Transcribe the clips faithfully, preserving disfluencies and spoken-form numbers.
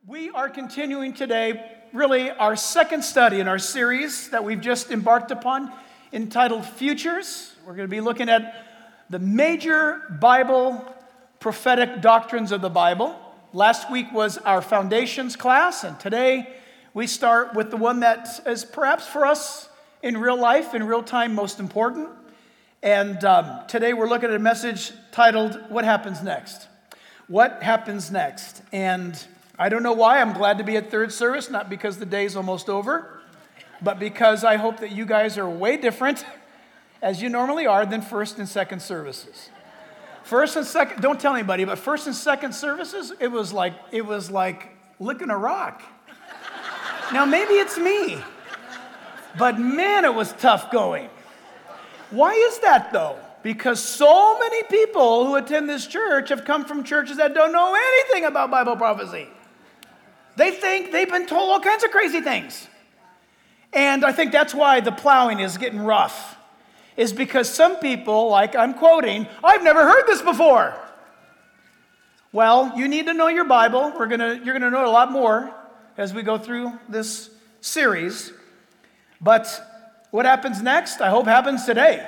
We are continuing today, really, our second study in our series that we've just embarked upon, entitled Futures. We're going to be looking at the major Bible prophetic doctrines of the Bible. Last week was our foundations class, and today we start with the one that is perhaps for us in real life, in real time, most important. And um, today we're looking at a message titled, What Happens Next? What happens next? And I don't know why. I'm glad to be at third service, not because the day's almost over, but because I hope that you guys are way different, as you normally are, than first and second services. First and second, don't tell anybody, but first and second services, it was like it was like licking a rock. Now maybe it's me, but man, it was tough going. Why is that though? Because so many people who attend this church have come from churches that don't know anything about Bible prophecy. They think they've been told all kinds of crazy things. And I think that's why the plowing is getting rough, is because some people, like I'm quoting, I've never heard this before. Well, you need to know your Bible. We're gonna, you're gonna know a lot more as we go through this series. But what happens next, I hope happens today.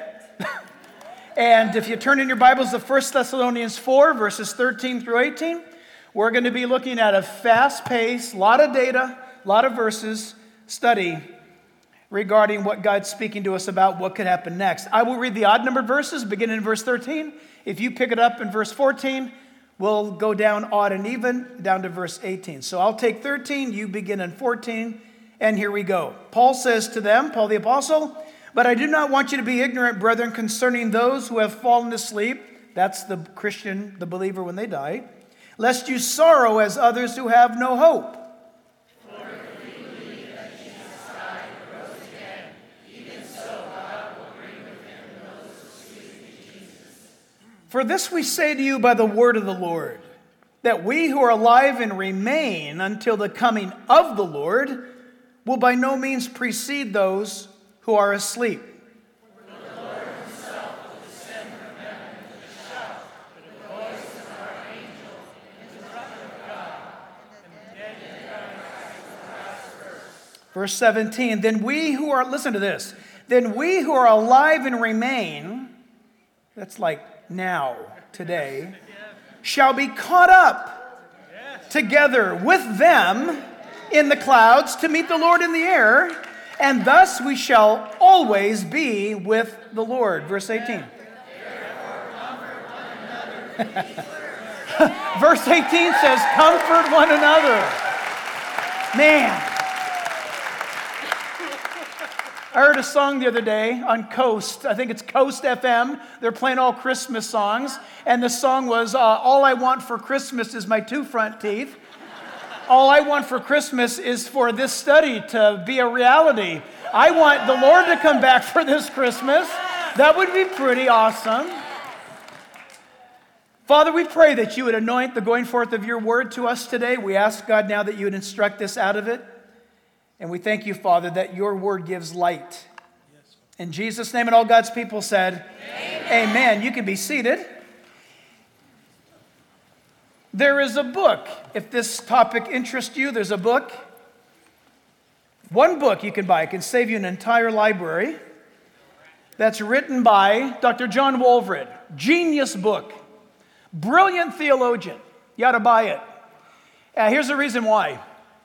And if you turn in your Bibles to First Thessalonians four, verses thirteen through eighteen, we're going to be looking at a fast-paced, lot of data, lot of verses, study regarding what God's speaking to us about, what could happen next. I will read the odd-numbered verses, beginning in verse thirteen. If you pick it up in verse fourteen, we'll go down odd and even, down to verse eighteen. So I'll take thirteen, you begin in fourteen, and here we go. Paul says to them, Paul the Apostle, "But I do not want you to be ignorant, brethren, concerning those who have fallen asleep," that's the Christian, the believer when they die, "lest you sorrow as others who have no hope. For if we believe that Jesus died and rose again, even so God will bring with him those who sleep in Jesus. For this we say to you by the word of the Lord, that we who are alive and remain until the coming of the Lord will by no means precede those who are asleep. For the Lord himself will descend from heaven with a shout, with the voice of an archangel, and the trumpet of God, and the dead in Christ will rise first." Verse seventeen, then we who are, listen to this, then we who are alive and remain, that's like now, today, shall be caught up together with them in the clouds to meet the Lord in the air, and thus we shall always be with the Lord. Verse eighteen. Verse eighteen says, comfort one another. Man. I heard a song the other day on Coast. I think it's Coast F M. They're playing all Christmas songs. And the song was, uh, all I want for Christmas is my two front teeth. All I want for Christmas is for this study to be a reality. I want the Lord to come back for this Christmas. That would be pretty awesome. Father, we pray that you would anoint the going forth of your word to us today. We ask, God, now that you would instruct us out of it. And we thank you, Father, that your word gives light. In Jesus' name, and all God's people said, Amen. Amen. You can be seated. There is a book. If this topic interests you, there's a book. One book you can buy. It can save you an entire library. That's written by Doctor John Walvoord. Genius book. Brilliant theologian. You ought to buy it. Uh, here's the reason why.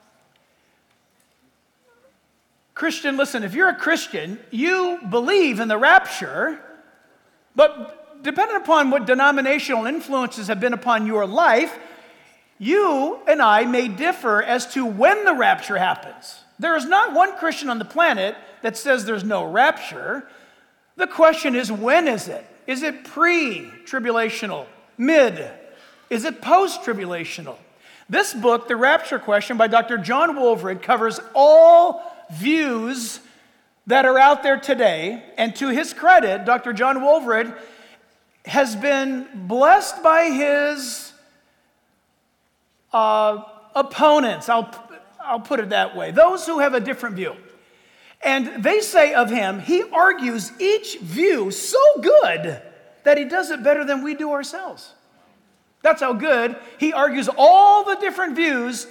Christian, listen, if you're a Christian, you believe in the rapture, but depending upon what denominational influences have been upon your life, you and I may differ as to when the rapture happens. There is not one Christian on the planet that says there's no rapture. The question is, when is it? Is it pre-tribulational? Mid? Is it post-tribulational? This book, The Rapture Question by Doctor John Walvoord, covers all views that are out there today. And to his credit, Doctor John Walvoord has been blessed by his uh, opponents. I'll, I'll put it that way. Those who have a different view. And they say of him, he argues each view so good that he does it better than we do ourselves. That's how good he argues all the different views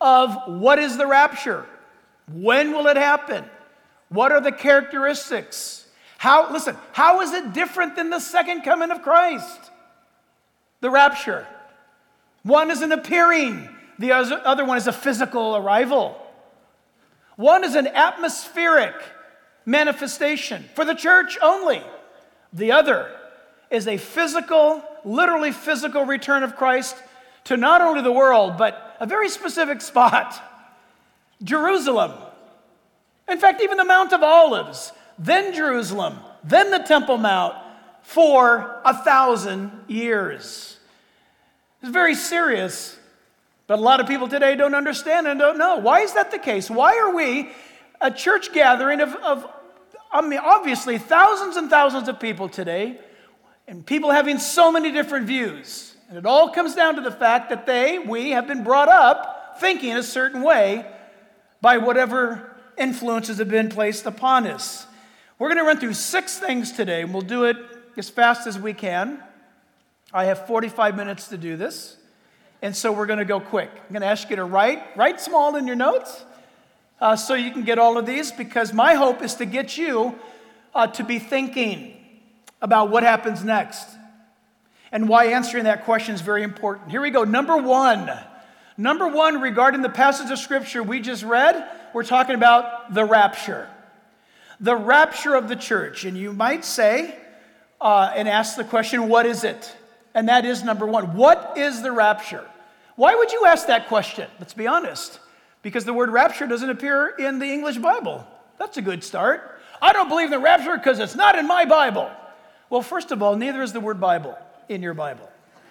of what is the rapture? When will it happen? What are the characteristics? How, listen, how is it different than the second coming of Christ? The rapture. One is an appearing. The other one is a physical arrival. One is an atmospheric manifestation for the church only. The other is a physical, literally physical return of Christ to not only the world, but a very specific spot, Jerusalem. In fact, even the Mount of Olives, then Jerusalem, then the Temple Mount for a thousand years. It's very serious, but a lot of people today don't understand and don't know. Why is that the case? Why are we a church gathering of, of I mean, obviously thousands and thousands of people today, and people having so many different views? And it all comes down to the fact that they, we, have been brought up thinking a certain way by whatever influences have been placed upon us. We're going to run through six things today, and we'll do it as fast as we can. I have forty-five minutes to do this, and so we're going to go quick. I'm going to ask you to write, write small in your notes uh, so you can get all of these, because my hope is to get you uh, to be thinking about what happens next and why answering that question is very important. Here we go. Number one. Number one, regarding the passage of Scripture we just read, we're talking about the rapture. The rapture of the church. And you might say uh, and ask the question, what is it? And that is number one. What is the rapture? Why would you ask that question? Let's be honest. Because the word rapture doesn't appear in the English Bible. That's a good start. I don't believe in the rapture because it's not in my Bible. Well, first of all, neither is the word Bible in your Bible.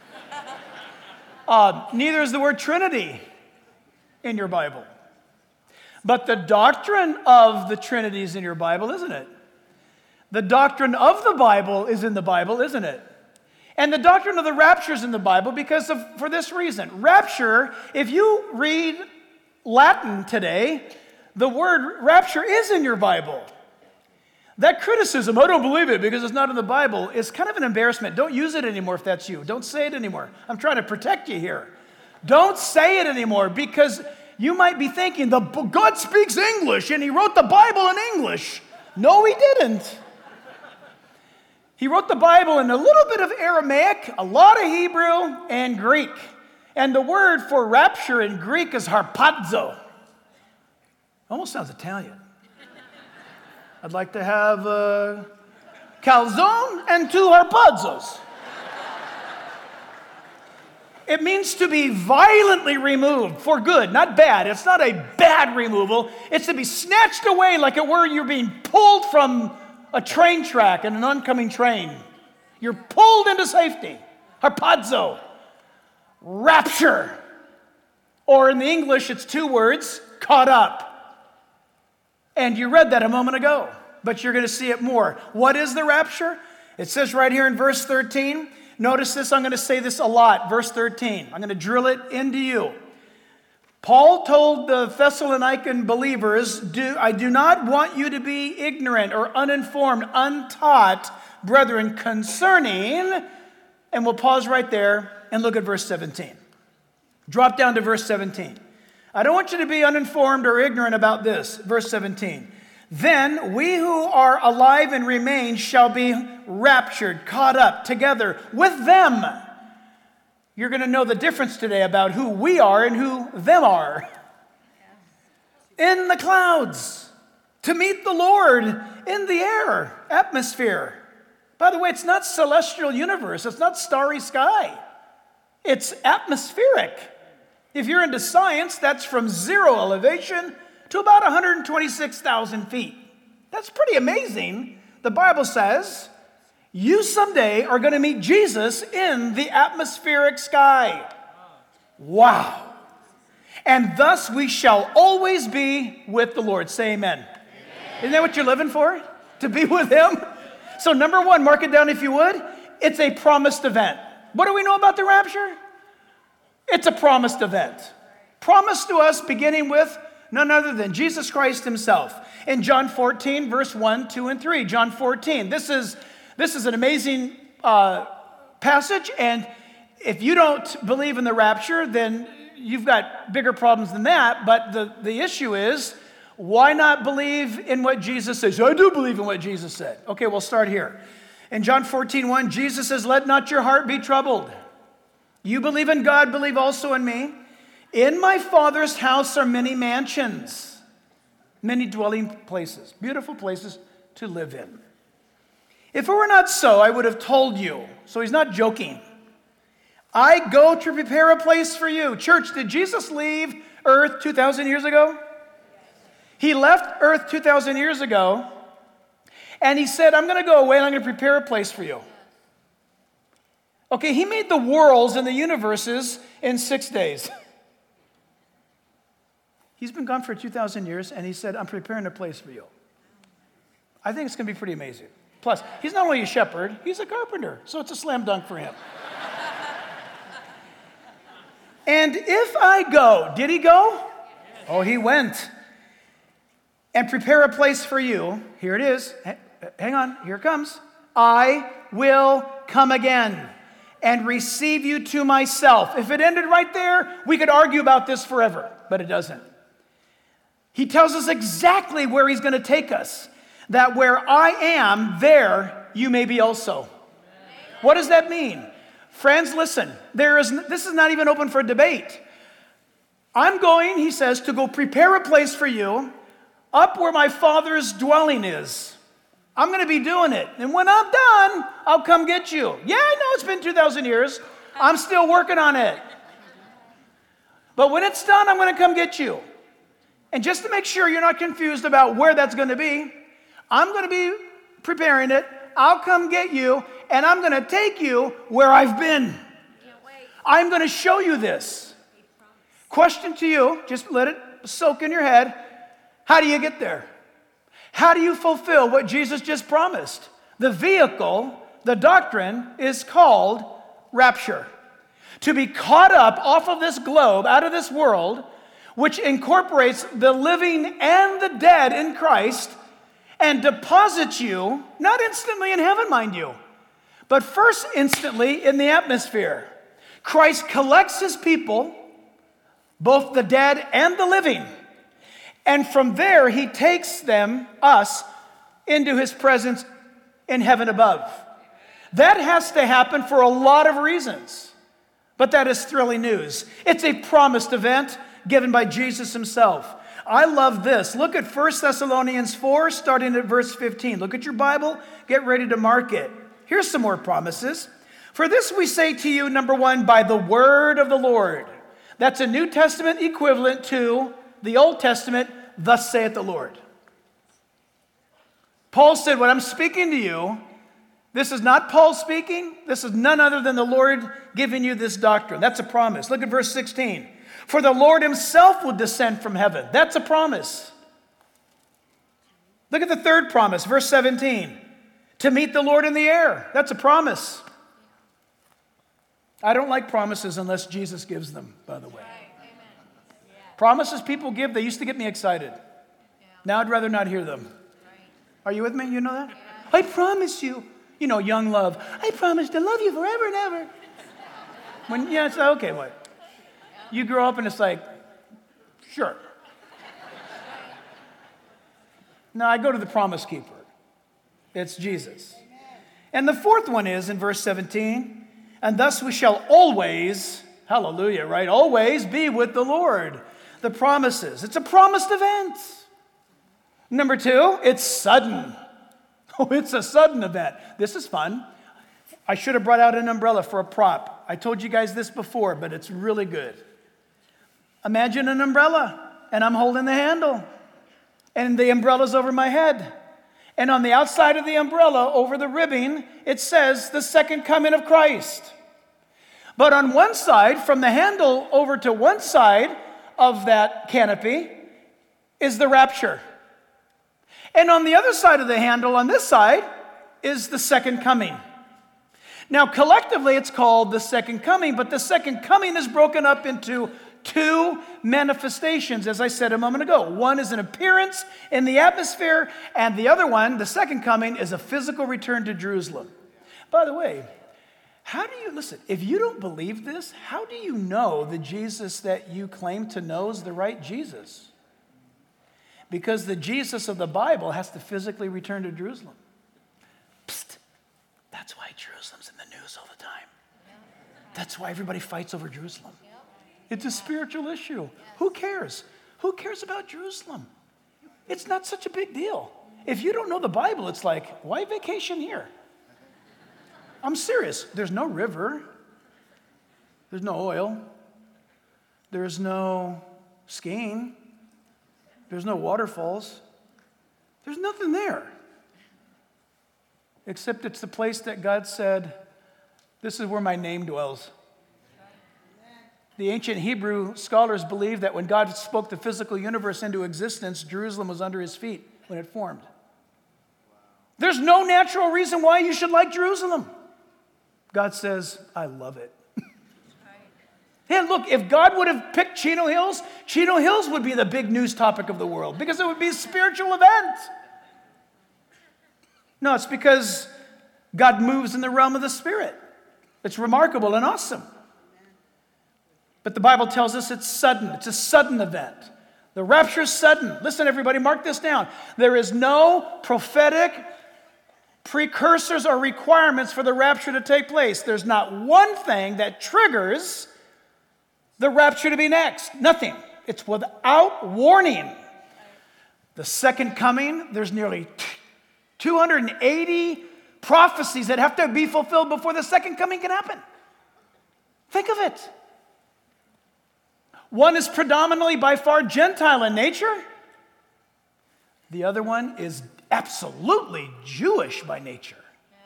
Uh, neither is the word Trinity in your Bible. But the doctrine of the Trinity is in your Bible, isn't it? The doctrine of the Bible is in the Bible, isn't it? And the doctrine of the rapture is in the Bible because of, for this reason. Rapture, if you read Latin today, the word rapture is in your Bible. That criticism, I don't believe it because it's not in the Bible, is kind of an embarrassment. Don't use it anymore if that's you. Don't say it anymore. I'm trying to protect you here. Don't say it anymore because you might be thinking, the God speaks English and he wrote the Bible in English. No, he didn't. He wrote the Bible in a little bit of Aramaic, a lot of Hebrew, and Greek. And the word for rapture in Greek is harpazo. Almost sounds Italian. I'd like to have a calzone and two harpazos. It means to be violently removed for good, not bad. It's not a bad removal. It's to be snatched away like it were you're being pulled from a train track in an oncoming train. You're pulled into safety. Harpazo. Rapture. Or in the English, it's two words, caught up. And you read that a moment ago, but you're going to see it more. What is the rapture? It says right here in verse thirteen. Notice this, I'm going to say this a lot. Verse thirteen. I'm going to drill it into you. Paul told the Thessalonican believers, do, I do not want you to be ignorant or uninformed, untaught, brethren, concerning, and we'll pause right there and look at verse seventeen. Drop down to verse seventeen. I don't want you to be uninformed or ignorant about this. Verse seventeen. Then we who are alive and remain shall be raptured, caught up together with them. You're going to know the difference today about who we are and who them are. In the clouds, to meet the Lord in the air, atmosphere. By the way, it's not celestial universe. It's not starry sky. It's atmospheric. If you're into science, that's from zero elevation to about one hundred twenty-six thousand feet. That's pretty amazing. The Bible says you someday are going to meet Jesus in the atmospheric sky. Wow. And thus we shall always be with the Lord. Say amen. Amen. Isn't that what you're living for? To be with him? So number one, mark it down if you would. It's a promised event. What do we know about the rapture? It's a promised event. Promised to us beginning with none other than Jesus Christ himself. In John fourteen, verse one, two, and three. John fourteen. This is, this is an amazing uh, passage, and if you don't believe in the rapture, then you've got bigger problems than that, but the, the issue is, why not believe in what Jesus says? I do believe in what Jesus said. Okay, we'll start here. In John fourteen one, Jesus says, let not your heart be troubled. You believe in God, believe also in me. In my Father's house are many mansions, many dwelling places, beautiful places to live in. If it were not so, I would have told you. So he's not joking. I go to prepare a place for you. Church, did Jesus leave earth two thousand years ago? He left earth two thousand years ago, and he said, I'm going to go away and I'm going to prepare a place for you. Okay, he made the worlds and the universes in six days. He's been gone for two thousand years, and he said, I'm preparing a place for you. I think it's going to be pretty amazing. Plus, he's not only a shepherd, he's a carpenter, so it's a slam dunk for him. And if I go, did he go? Oh, he went. And prepare a place for you. Here it is. Hang on, here it comes. I will come again and receive you to myself. If it ended right there, we could argue about this forever, but it doesn't. He tells us exactly where he's going to take us. That where I am, there you may be also. What does that mean? Friends, listen. There is. This is not even open for debate. I'm going, he says, to go prepare a place for you up where my Father's dwelling is. I'm going to be doing it. And when I'm done, I'll come get you. Yeah, I know it's been two thousand years. I'm still working on it. But when it's done, I'm going to come get you. And just to make sure you're not confused about where that's going to be, I'm going to be preparing it. I'll come get you, and I'm going to take you where I've been. I'm going to show you this. Question to you, just let it soak in your head. How do you get there? How do you fulfill what Jesus just promised? The vehicle, the doctrine, is called rapture. To be caught up off of this globe, out of this world, which incorporates the living and the dead in Christ, and deposits you, not instantly in heaven, mind you, but first instantly in the atmosphere. Christ collects his people, both the dead and the living, and from there he takes them, us, into his presence in heaven above. That has to happen for a lot of reasons, but that is thrilling news. It's a promised event given by Jesus himself. I love this. Look at First Thessalonians four, starting at verse fifteen. Look at your Bible. Get ready to mark it. Here's some more promises. For this we say to you, number one, by the word of the Lord. That's a New Testament equivalent to the Old Testament, thus saith the Lord. Paul said, when I'm speaking to you, this is not Paul speaking. This is none other than the Lord giving you this doctrine. That's a promise. Look at verse sixteen. For the Lord himself will descend from heaven. That's a promise. Look at the third promise, verse seventeen. To meet the Lord in the air. That's a promise. I don't like promises unless Jesus gives them, by the way. Right. Yeah. Promises people give, they used to get me excited. Yeah. Now I'd rather not hear them. Right. Are you with me? You know that? Yeah. I promise you. You know, young love. I promise to love you forever and ever. When, yeah, it's okay, what? You grow up and it's like, sure. No, I go to the promise keeper. It's Jesus. And the fourth one is in verse seventeen, and thus we shall always, hallelujah, right? Always be with the Lord. The promises. It's a promised event. Number two, it's sudden. Oh, it's a sudden event. This is fun. I should have brought out an umbrella for a prop. I told you guys this before, but it's really good. Imagine an umbrella, and I'm holding the handle, and the umbrella's over my head. And on the outside of the umbrella, over the ribbing, it says the second coming of Christ. But on one side, from the handle over to one side of that canopy, is the rapture. And on the other side of the handle, on this side, is the second coming. Now, collectively, it's called the second coming, but the second coming is broken up into two manifestations, as I said a moment ago. One is an appearance in the atmosphere, and the other one, the second coming, is a physical return to Jerusalem. By the way, How do you, listen, if you don't believe this, how do you know the Jesus that you claim to know is the right Jesus? Because the Jesus of the Bible has to physically return to Jerusalem. Psst. That's why Jerusalem's in the news all the time. That's why everybody fights over Jerusalem. It's a spiritual issue. Who cares? Who cares about Jerusalem? It's not such a big deal. If you don't know the Bible, it's like, why vacation here? I'm serious. There's no river. There's no oil. There's no skiing. There's no waterfalls. There's nothing there. Except it's the place that God said, this is where my name dwells. The ancient Hebrew scholars believe that when God spoke the physical universe into existence, Jerusalem was under his feet when it formed. There's no natural reason why you should like Jerusalem. God says, I love it. And look, if God would have picked Chino Hills, Chino Hills would be the big news topic of the world because it would be a spiritual event. No, it's because God moves in the realm of the Spirit. It's remarkable and awesome. But the Bible tells us it's sudden. It's a sudden event. The rapture is sudden. Listen, everybody, mark this down. There is no prophetic precursors or requirements for the rapture to take place. There's not one thing that triggers the rapture to be next. Nothing. It's without warning. The second coming, there's nearly two hundred eighty prophecies that have to be fulfilled before the second coming can happen. Think of it. One is predominantly by far Gentile in nature. The other one is absolutely Jewish by nature.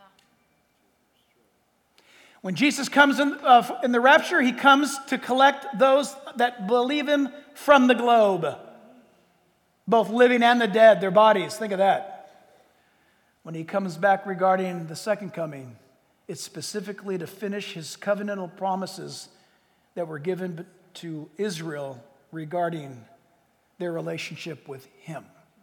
When Jesus comes in, uh, in the rapture, he comes to collect those that believe him from the globe, both living and the dead, their bodies. Think of that. When he comes back regarding the second coming, it's specifically to finish his covenantal promises that were given to Israel regarding their relationship with him.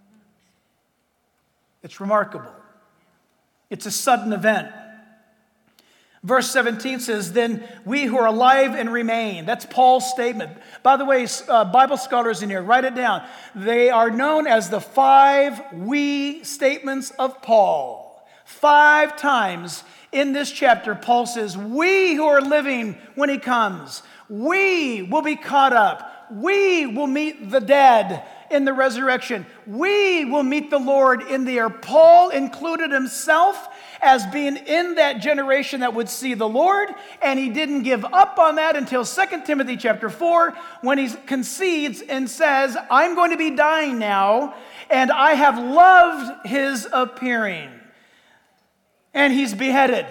It's remarkable. It's a sudden event. Verse seventeen says, then we who are alive and remain. That's Paul's statement. By the way, uh, Bible scholars in here, write it down. They are known as the five we statements of Paul. Five times in this chapter, Paul says, we who are living when he comes, we will be caught up. We will meet the dead in the resurrection. We will meet the Lord in the air. Paul included himself as being in that generation that would see the Lord, and he didn't give up on that until Second Timothy chapter four, when he concedes and says, I'm going to be dying now, and I have loved his appearing. And he's beheaded.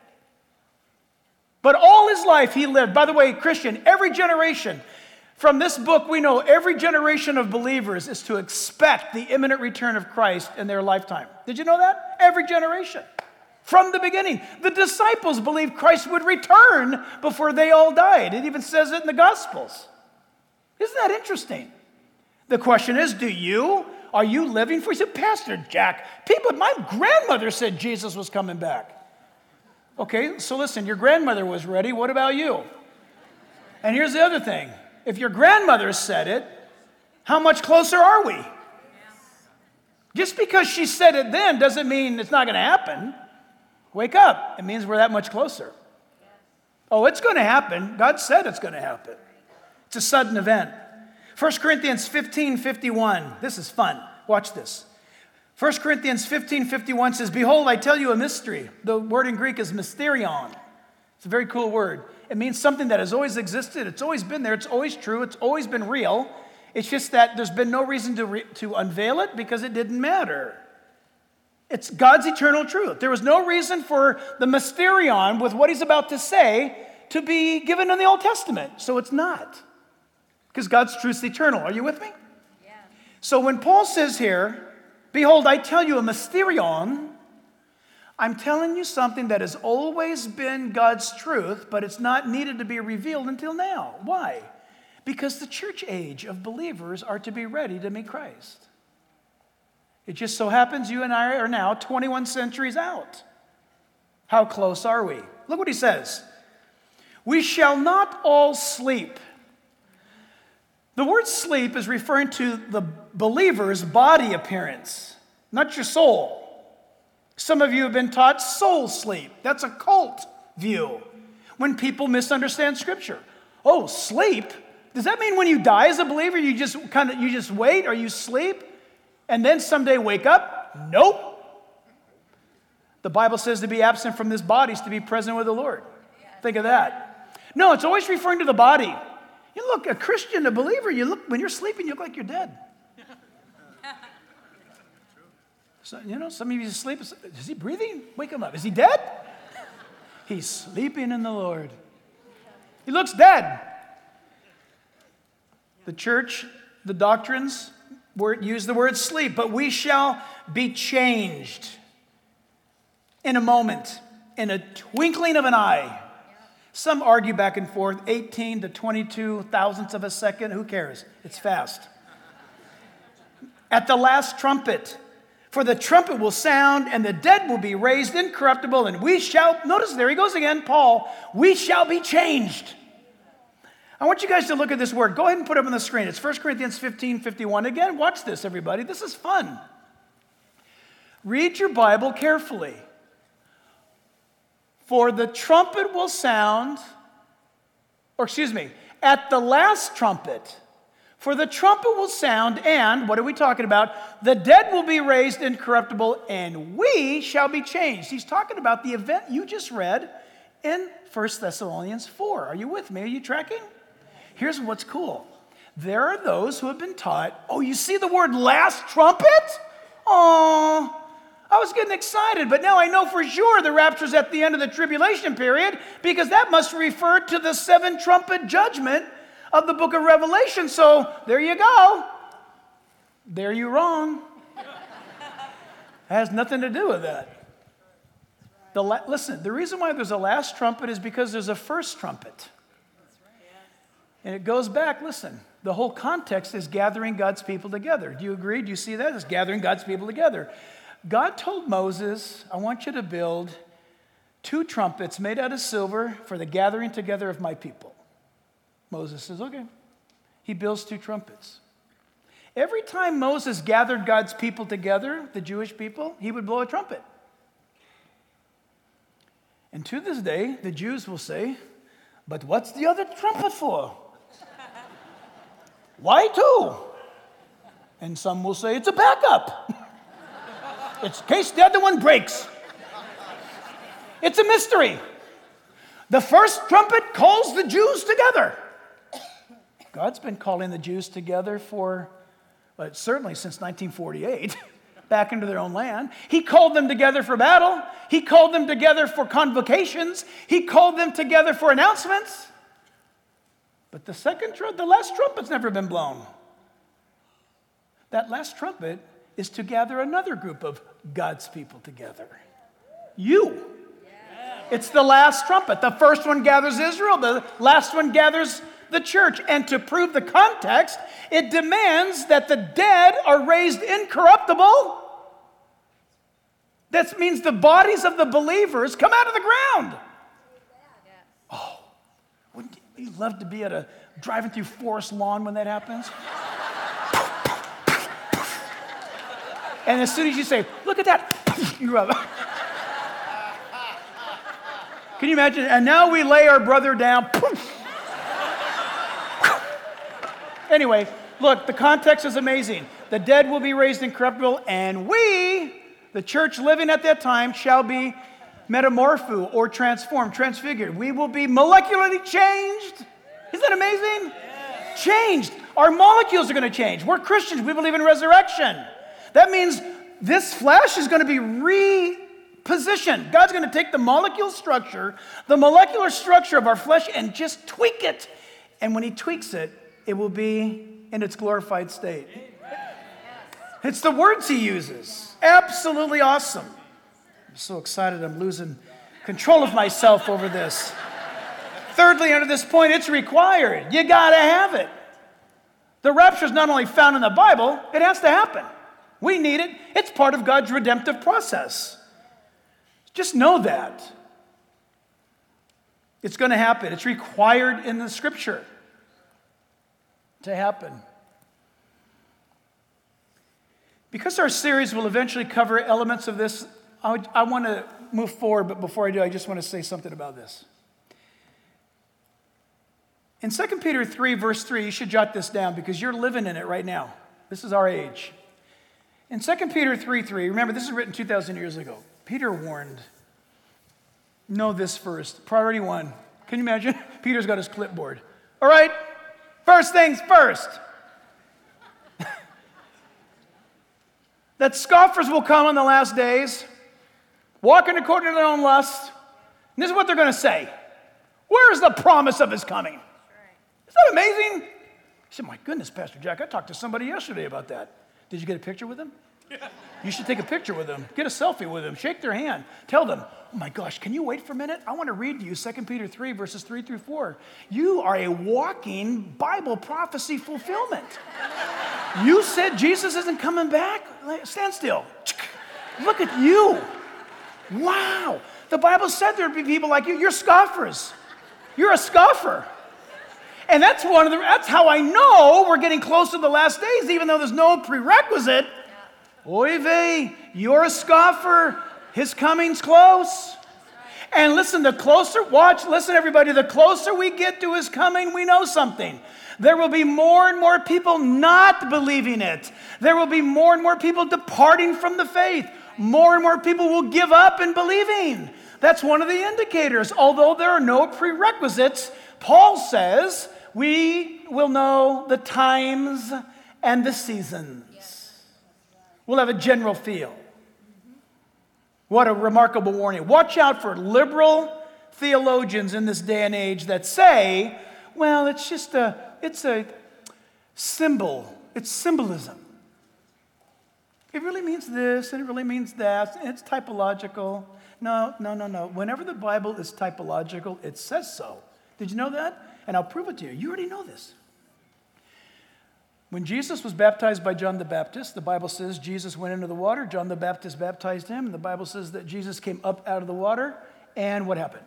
But all his life he lived. By the way, Christian, every generation, from this book we know every generation of believers is to expect the imminent return of Christ in their lifetime. Did you know that? Every generation. From the beginning. The disciples believed Christ would return before they all died. It even says it in the Gospels. Isn't that interesting? The question is, do you? Are you living for? You said, Pastor Jack, people, my grandmother said Jesus was coming back. Okay, so listen, your grandmother was ready. What about you? And here's the other thing. If your grandmother said it, how much closer are we? Just because she said it then doesn't mean it's not going to happen. Wake up. It means we're that much closer. Oh, it's going to happen. God said it's going to happen. It's a sudden event. First Corinthians fifteen fifty-one. This is fun. Watch this. First Corinthians fifteen fifty-one says, behold, I tell you a mystery. The word in Greek is mysterion. It's a very cool word. It means something that has always existed. It's always been there. It's always true. It's always been real. It's just that there's been no reason to, re- to unveil it because it didn't matter. It's God's eternal truth. There was no reason for the mysterion with what he's about to say to be given in the Old Testament. So it's not. Because God's truth is eternal. Are you with me? Yeah. So when Paul says here, behold, I tell you a mysterion, I'm telling you something that has always been God's truth, but it's not needed to be revealed until now. Why? Because the church age of believers are to be ready to meet Christ. It just so happens you and I are now twenty-one centuries out. How close are we? Look what he says. We shall not all sleep. The word sleep is referring to the believer's body appearance, not your soul. Some of you have been taught soul sleep. That's a cult view when people misunderstand Scripture. Oh, sleep? Does that mean when you die as a believer, you just kind of you just wait or you sleep and then someday wake up? Nope. The Bible says to be absent from this body is to be present with the Lord. Think of that. No, it's always referring to the body. You look, a Christian, a believer, you look when you're sleeping, you look like you're dead. So, you know, some of you sleep. Is he breathing? Wake him up. Is he dead? He's sleeping in the Lord. He looks dead. The church, the doctrines, word, use the word sleep, but we shall be changed in a moment, in a twinkling of an eye. Some argue back and forth, eighteen to twenty-two thousandths of a second. Who cares? It's fast. At the last trumpet, for the trumpet will sound, and the dead will be raised incorruptible, and we shall, notice there he goes again, Paul, we shall be changed. I want you guys to look at this word. Go ahead and put it up on the screen. It's First Corinthians fifteen fifty-one. Again, watch this, everybody. This is fun. Read your Bible carefully. For the trumpet will sound, or excuse me, at the last trumpet, for the trumpet will sound, and, what are we talking about? The dead will be raised incorruptible, and we shall be changed. He's talking about the event you just read in First Thessalonians four. Are you with me? Are you tracking? Here's what's cool. There are those who have been taught, oh, you see the word last trumpet? Oh, I was getting excited, but now I know for sure the rapture's at the end of the tribulation period because that must refer to the seven trumpet judgment of the book of Revelation. So there you go. There you're wrong. It has nothing to do with that. The la- listen, the reason why there's a last trumpet is because there's a first trumpet. And it goes back, listen, the whole context is gathering God's people together. Do you agree? Do you see that? It's gathering God's people together. God told Moses, I want you to build two trumpets made out of silver for the gathering together of my people. Moses says, okay. He builds two trumpets. Every time Moses gathered God's people together, the Jewish people, he would blow a trumpet. And to this day, the Jews will say, but what's the other trumpet for? Why two? And some will say it's a backup. It's in case the other one breaks. It's a mystery. The first trumpet calls the Jews together. God's been calling the Jews together for, well, certainly since nineteen forty-eight, back into their own land. He called them together for battle. He called them together for convocations. He called them together for announcements. But the second trumpet, the last trumpet's never been blown. That last trumpet is to gather another group of God's people together. You. It's the last trumpet. The first one gathers Israel. The last one gathers the church. And to prove the context, it demands that the dead are raised incorruptible. That means the bodies of the believers come out of the ground. Oh, wouldn't you love to be at a driving through Forest Lawn when that happens? And as soon as you say, look at that, you rub. Can you imagine? And now we lay our brother down. Anyway, look, the context is amazing. The dead will be raised incorruptible, and we, the church living at that time, shall be metamorpho or transformed, transfigured. We will be molecularly changed. Isn't that amazing? Yeah. Changed. Our molecules are going to change. We're Christians. We believe in resurrection. That means this flesh is going to be repositioned. God's going to take the molecule structure, the molecular structure of our flesh, and just tweak it. And when he tweaks it, it will be in its glorified state. It's the words he uses. Absolutely awesome. I'm so excited I'm losing control of myself over this. Thirdly, under this point, it's required. You got to have it. The rapture is not only found in the Bible, it has to happen. We need it. It's part of God's redemptive process. Just know that. It's going to happen. It's required in the scripture to happen. Because our series will eventually cover elements of this, I, I want to move forward, but before I do, I just want to say something about this. In Second Peter three, verse three, you should jot this down because you're living in it right now. This is our age. In Second Peter three, three, remember this is written two thousand years ago. Peter warned, know this first. Priority one. Can you imagine? Peter's got his clipboard. All right, first things first. That scoffers will come in the last days, walking according to their own lust. And this is what they're going to say. Where is the promise of his coming? Is that amazing? He said, my goodness, Pastor Jack, I talked to somebody yesterday about that. Did you get a picture with him? You should take a picture with them. Get a selfie with them. Shake their hand. Tell them, oh my gosh, can you wait for a minute? I want to read to you Second Peter three, verses three through four. You are a walking Bible prophecy fulfillment. You said Jesus isn't coming back? Stand still. Look at you. Wow. The Bible said there would be people like you. You're scoffers. You're a scoffer. And that's one of the, that's how I know we're getting close to the last days, even though there's no prerequisite. Oy vey, you're a scoffer. His coming's close. And listen, the closer, watch, listen everybody, the closer we get to his coming, we know something. There will be more and more people not believing it. There will be more and more people departing from the faith. More and more people will give up in believing. That's one of the indicators. Although there are no prerequisites, Paul says we will know the times and the seasons. We'll have a general feel. What a remarkable warning. Watch out for liberal theologians in this day and age that say, well, it's just a, it's a symbol. It's symbolism. It really means this, and it really means that, and it's typological. No, no, no, no. Whenever the Bible is typological, it says so. Did you know that? And I'll prove it to you. You already know this. When Jesus was baptized by John the Baptist, the Bible says Jesus went into the water, John the Baptist baptized him, and the Bible says that Jesus came up out of the water, and what happened?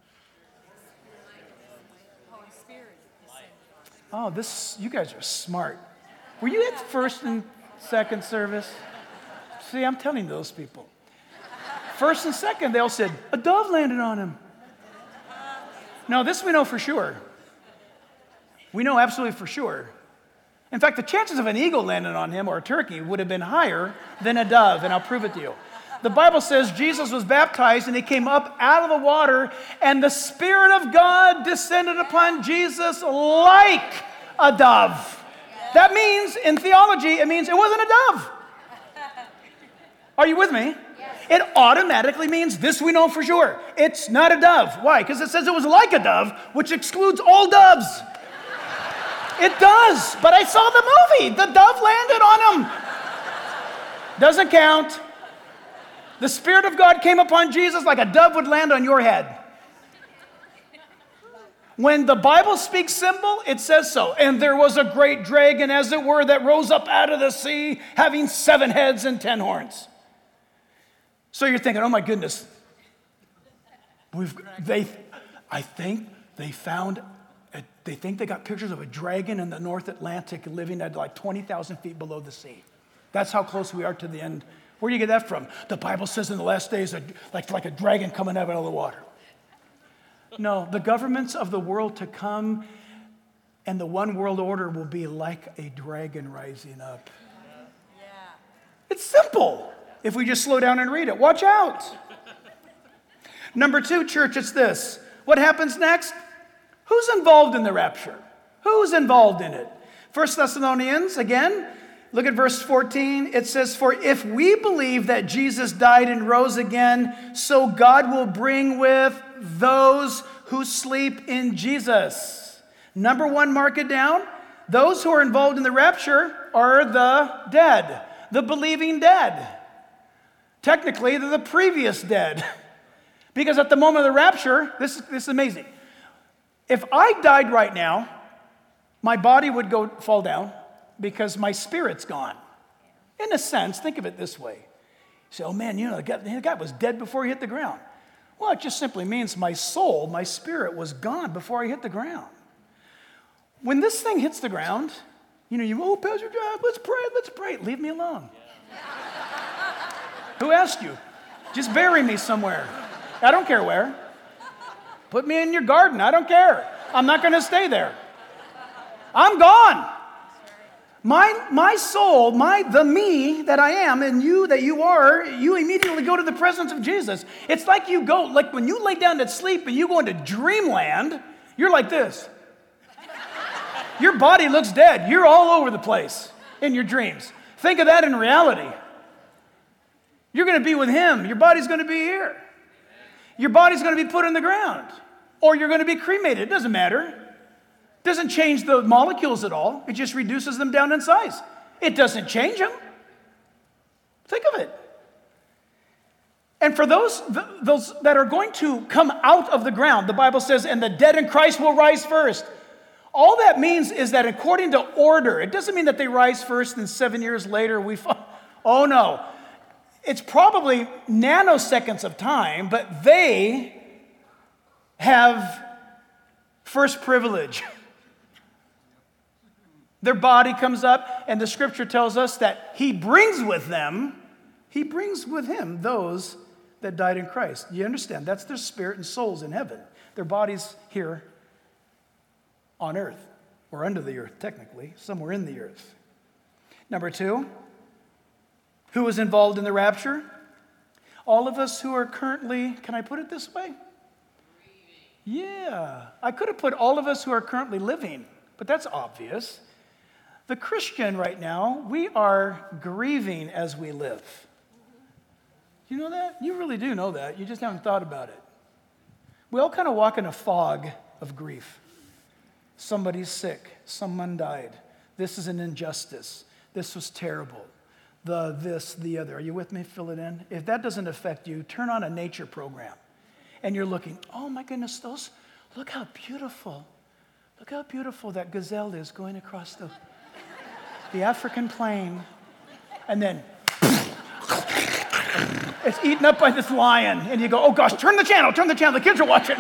Oh, this, you guys are smart. Were you at first and second service? See, I'm telling those people. First and second, they all said, a dove landed on him. No, this we know for sure. We know absolutely for sure. In fact, the chances of an eagle landing on him or a turkey would have been higher than a dove, and I'll prove it to you. The Bible says Jesus was baptized and he came up out of the water, and the Spirit of God descended upon Jesus like a dove. That means, in theology, it means it wasn't a dove. Are you with me? It automatically means this we know for sure. It's not a dove. Why? Because it says it was like a dove, which excludes all doves. It does, but I saw the movie. The dove landed on him. Doesn't count. The Spirit of God came upon Jesus like a dove would land on your head. When the Bible speaks symbol, it says so. And there was a great dragon, as it were, that rose up out of the sea, having seven heads and ten horns. So you're thinking, oh my goodness. We've, they, I think they found They think they got pictures of a dragon in the North Atlantic living at like twenty thousand feet below the sea. That's how close we are to the end. Where do you get that from? The Bible says in the last days, like, like a dragon coming out of the water. No, the governments of the world to come and the one world order will be like a dragon rising up. Yeah. It's simple if we just slow down and read it. Watch out. Number two, church, it's this. What happens next? Who's involved in the rapture? Who's involved in it? First Thessalonians, again, look at verse fourteen. It says, for if we believe that Jesus died and rose again, so God will bring with those who sleep in Jesus. Number one, mark it down. Those who are involved in the rapture are the dead, the believing dead. Technically, they're the previous dead. Because at the moment of the rapture, this is, this is amazing. If I died right now, my body would go fall down because my spirit's gone. In a sense, think of it this way. You say, oh man, you know, the guy, the guy was dead before he hit the ground. Well, it just simply means my soul, my spirit was gone before I hit the ground. When this thing hits the ground, you know, you, oh, Pastor John, let's pray, let's pray. Leave me alone. Yeah. Who asked you? Just bury me somewhere. I don't care where. Put me in your garden. I don't care. I'm not going to stay there. I'm gone. My, my soul, my the me that I am, and you that you are, you immediately go to the presence of Jesus. It's like you go, like when you lay down to sleep and you go into dreamland, you're like this. Your body looks dead. You're all over the place in your dreams. Think of that in reality. You're going to be with him. Your body's going to be here. Your body's going to be put in the ground. Or you're going to be cremated. It doesn't matter. It doesn't change the molecules at all. It just reduces them down in size. It doesn't change them. Think of it. And for those, those that are going to come out of the ground, the Bible says, and the dead in Christ will rise first. All that means is that according to order, it doesn't mean that they rise first and seven years later we fall. Oh no. It's probably nanoseconds of time, but they have first privilege. Their body comes up, and the scripture tells us that he brings with them, he brings with him those that died in Christ. You understand? That's their spirit and souls in heaven. Their bodies here on earth, or under the earth, technically, somewhere in the earth. Number two, who was involved in the rapture? All of us who are currently, can I put it this way? Yeah, I could have put all of us who are currently living, but that's obvious. The Christian right now, we are grieving as we live. You know that? You really do know that. You just haven't thought about it. We all kind of walk in a fog of grief. Somebody's sick. Someone died. This is an injustice. This was terrible. The this, the other. Are you with me? Fill it in. If that doesn't affect you, turn on a nature program. And you're looking, oh my goodness, those, look how beautiful. Look how beautiful that gazelle is going across the, the African plain. And then it's eaten up by this lion. And you go, oh gosh, turn the channel, turn the channel. The kids are watching.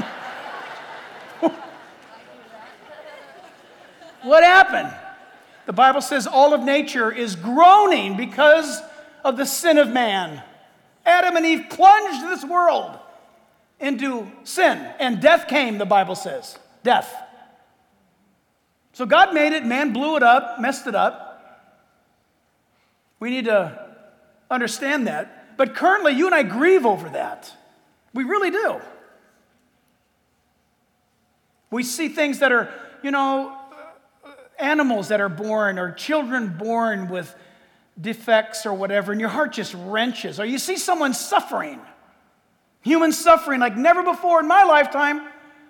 What happened? The Bible says all of nature is groaning because of the sin of man. Adam and Eve plunged this world into sin, and death came, the Bible says. Death. So God made it, man blew it up, messed it up. We need to understand that. But currently, you and I grieve over that. We really do. We see things that are, you know, animals that are born or children born with defects or whatever, and your heart just wrenches. Or you see someone suffering, human suffering like never before in my lifetime.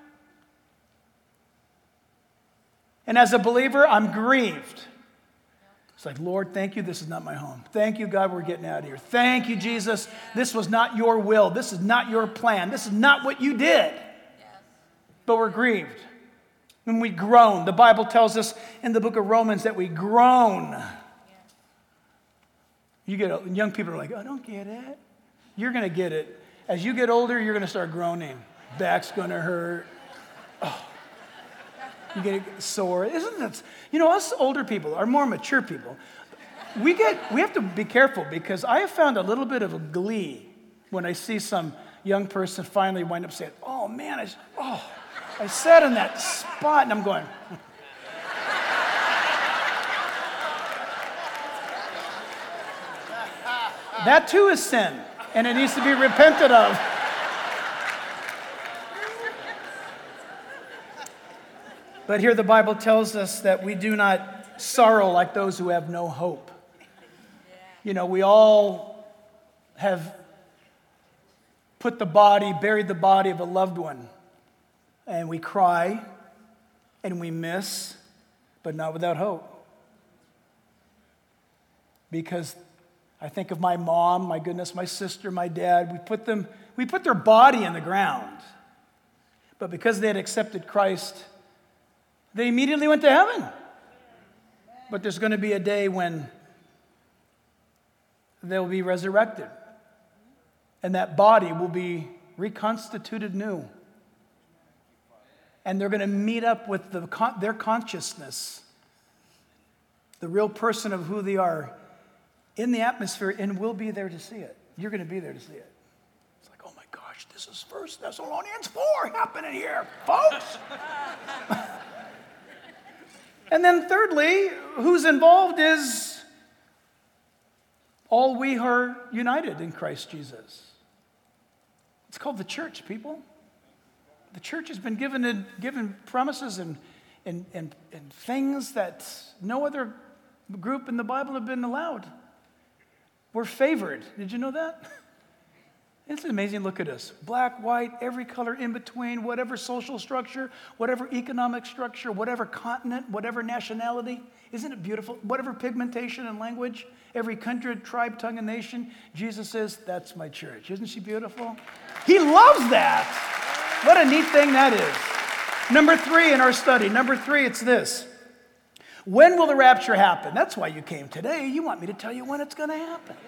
And as a believer, I'm grieved. It's like, Lord, thank you, this is not my home. Thank you, God, we're getting out of here. Thank you, Jesus, this was not your will. This is not your plan. This is not what you did. But we're grieved. When we groan, the Bible tells us in the book of Romans that we groan. You get young people are like, I don't get it. You're going to get it. As you get older, you're going to start groaning. Back's going to hurt. Oh. You get sore. Isn't that, you know, us older people, our more mature people, we get we have to be careful because I have found a little bit of a glee when I see some young person finally wind up saying, oh man, I, oh, I sat in that spot, and I'm going. That too is sin, and it needs to be repented of. But here the Bible tells us that we do not sorrow like those who have no hope. You know, we all have put the body, buried the body of a loved one. And we cry, and we miss, but not without hope. Because I think of my mom, my goodness, my sister, my dad. We put them, we put their body in the ground. But because they had accepted Christ, they immediately went to heaven. But there's going to be a day when they'll be resurrected. And that body will be reconstituted new. And they're going to meet up with the, their consciousness, the real person of who they are, in the atmosphere, and we'll be there to see it. You're going to be there to see it. It's like, oh my gosh, this is First Thessalonians four happening here, folks. And then thirdly, who's involved is all we who are united in Christ Jesus. It's called the church, people. The church has been given, given promises and, and, and, and things that no other group in the Bible have been allowed. We're favored. Did you know that? It's amazing. Look at us. Black, white, every color in between, whatever social structure, whatever economic structure, whatever continent, whatever nationality. Isn't it beautiful? Whatever pigmentation and language, every country, tribe, tongue, and nation. Jesus says, that's my church. Isn't she beautiful? He loves that. What a neat thing that is. Number three in our study. Number three, it's this. When will the rapture happen? That's why you came today. You want me to tell you when it's going to happen.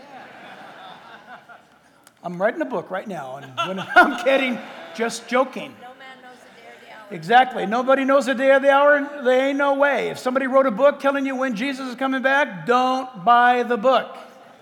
I'm writing a book right now, and when I'm kidding, just joking. No man knows the day or the hour. Exactly. Nobody knows the day or the hour. There ain't no way. If somebody wrote a book telling you when Jesus is coming back, don't buy the book.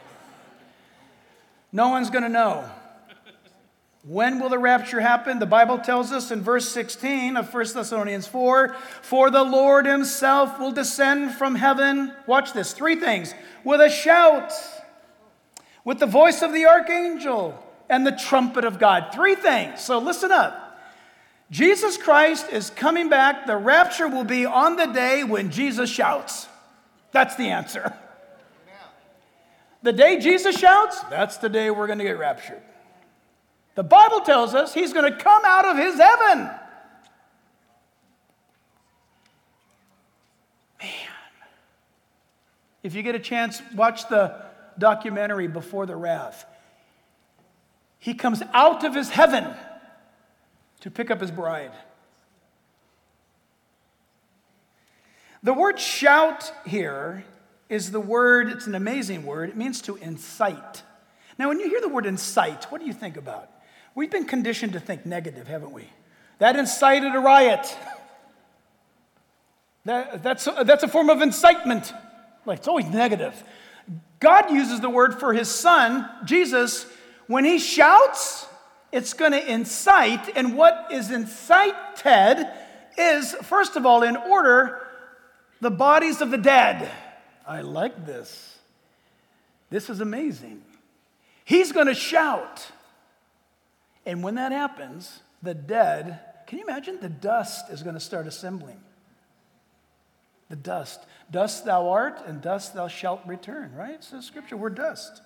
No one's going to know. When will the rapture happen? The Bible tells us in verse sixteen of First Thessalonians four, for the Lord himself will descend from heaven. Watch this. Three things. With a shout, with the voice of the archangel, and the trumpet of God. Three things. So listen up. Jesus Christ is coming back. The rapture will be on the day when Jesus shouts. That's the answer. The day Jesus shouts, that's the day we're going to get raptured. The Bible tells us he's going to come out of his heaven. Man. If you get a chance, watch the documentary Before the Wrath. He comes out of his heaven to pick up his bride. The word shout here is the word, it's an amazing word. It means to incite. Now, when you hear the word incite, what do you think about? We've been conditioned to think negative, haven't we? That incited a riot. That, that's, that's a form of incitement. Like, it's always negative. God uses the word for his son, Jesus. When he shouts, it's going to incite. And what is incited is, first of all, in order, the bodies of the dead. I like this. This is amazing. He's going to shout. And when that happens, the dead, can you imagine? The dust is going to start assembling. The dust. Dust thou art, and dust thou shalt return, right? It says scripture, we're dust.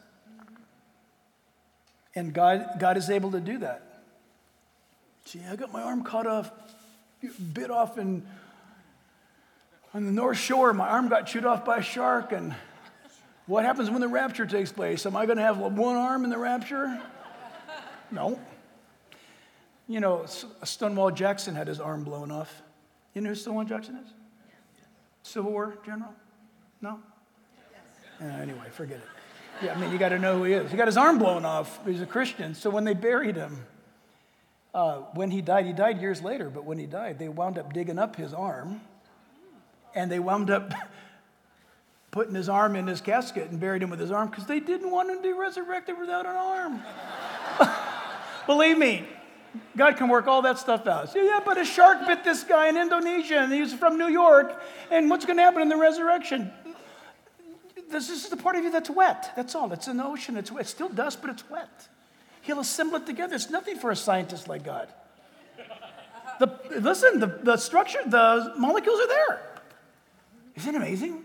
And God, God is able to do that. See, I got my arm cut off, bit off in, on the North Shore. My arm got chewed off by a shark. And what happens when the rapture takes place? Am I going to have one arm in the rapture? No. You know, Stonewall Jackson had his arm blown off. You know who Stonewall Jackson is? Civil War general? No? Uh, anyway, forget it. Yeah, I mean, you got to know who he is. He got his arm blown off. He's a Christian. So when they buried him, uh, when he died, he died years later, but when he died, they wound up digging up his arm, and they wound up putting his arm in his casket and buried him with his arm because they didn't want him to be resurrected without an arm. Believe me, God can work all that stuff out. So, yeah, but a shark bit this guy in Indonesia, and he was from New York, and what's going to happen in the resurrection? This is the part of you that's wet. That's all. It's an ocean. It's, it's still dust, but it's wet. He'll assemble it together. It's nothing for a scientist like God. The, listen, the, the structure, the molecules are there. Isn't it amazing?